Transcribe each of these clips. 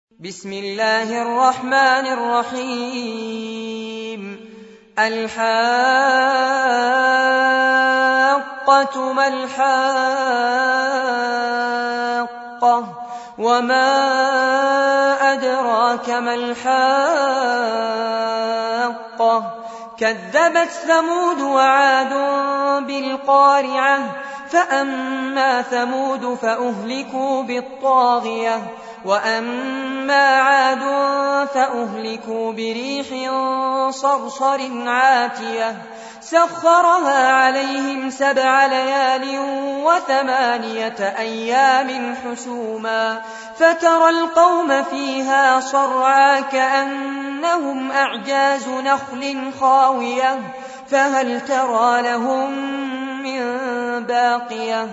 بسم الله الرحمن الرحيم الحاقة ما الحاقة وما أدراك ما الحاقة كذبت ثمود وعاد بالقارعة فأما ثمود فأهلكوا بالطاغية وأما عاد فأهلكوا بريح صرصر عاتية سخرها عليهم 7 ليال و8 أيام حسوما فترى القوم فيها صرعى كأنهم أعجاز نخل خاوية فهل ترى لهم من باقية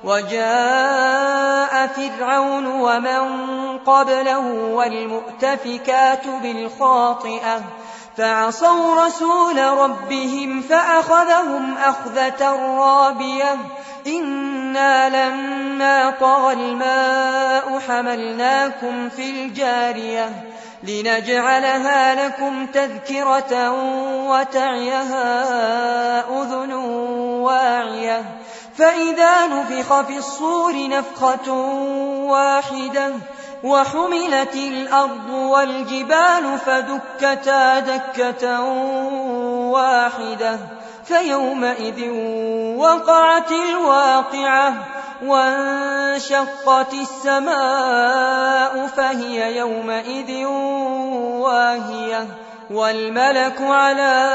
وجاء فرعون ومن قبله والمؤتفكات بالخاطئة فعصوا رسول ربهم فأخذهم أخذة رابية إنا لما طغى الماء حملناكم في الجارية لنجعلها لكم تذكرة وتعيها أذن واعية فإذا نفخ في الصور نفخة واحدة وحملت الأرض والجبال فدكتا دكة واحدة فيومئذ وقعت الواقعة وانشقت السماء فهي يومئذ واهية والملك على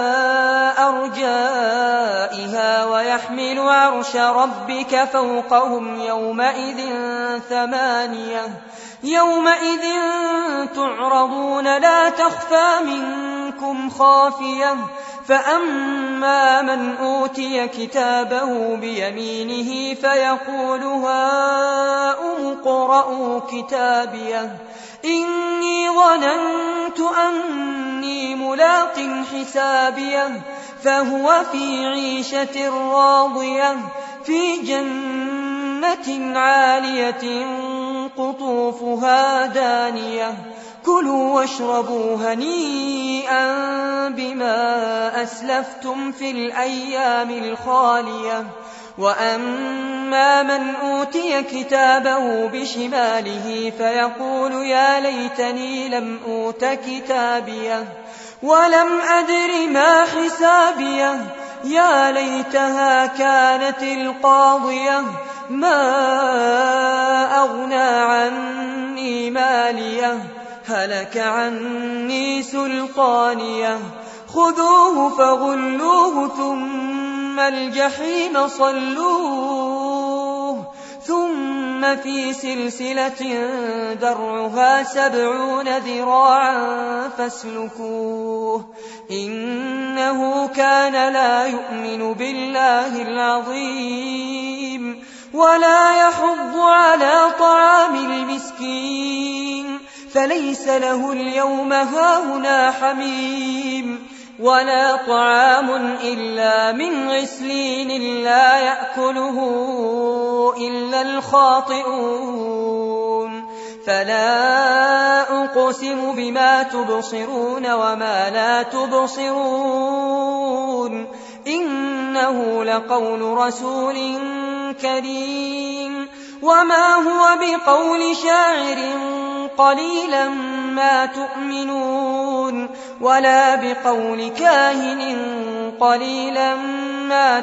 أرجائها ويحمل عرش ربك فوقهم يومئذ 8 يومئذ تعرضون لا تخفى منكم خافية فأما من أوتي كتابه بيمينه فيقول هاؤم اقرءوا كتابيه إني ظننت أني ملاق حسابيه فهو في عيشة راضية في جنة عالية قطوفها دانية كلوا واشربوا هنيئا بما أسلفتم في الأيام الخالية وأما من أوتي كتابه بشماله فيقول يا ليتني لم أوت كتابيه ولم أدر ما حسابيه يا ليتها كانت القاضية ما أغنى عني ماليه هلك عني سلطانيه خذوه فغلوه ثم الجحيم صلوه ثم في سلسلة درعها 70 ذراعا فاسلكوه إنه كان لا يؤمن بالله العظيم ولا يحض على طعام المسكين فليس له اليوم هاهنا حميم ولا طعام إلا من غسلين لا يأكله إلا الخاطئون فلا أقسم بما تبصرون وما لا تبصرون إنه لقول رسول كريم وما هو بقول شاعر قليلا ما تؤمنون ولا بقول كاهن قليلا ما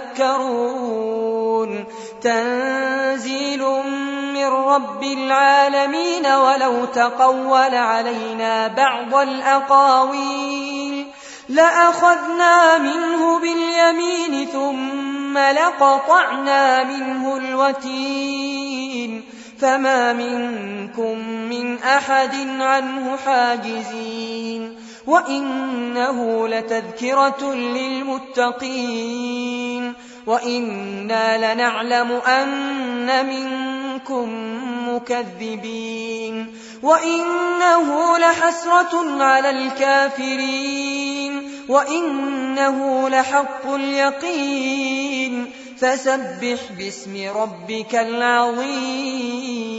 تذكرون تنزيل من رب العالمين ولو تقول علينا بعض الأقاويل لأخذنا منه باليمين ثم لقطعنا منه الوتين فما منكم من أحد عنه حاجزين وإنه لتذكرة للمتقين وإنا لنعلم أن منكم مكذبين وإنه لحسرة على الكافرين وإنه لحق اليقين فسبح باسم ربك العظيم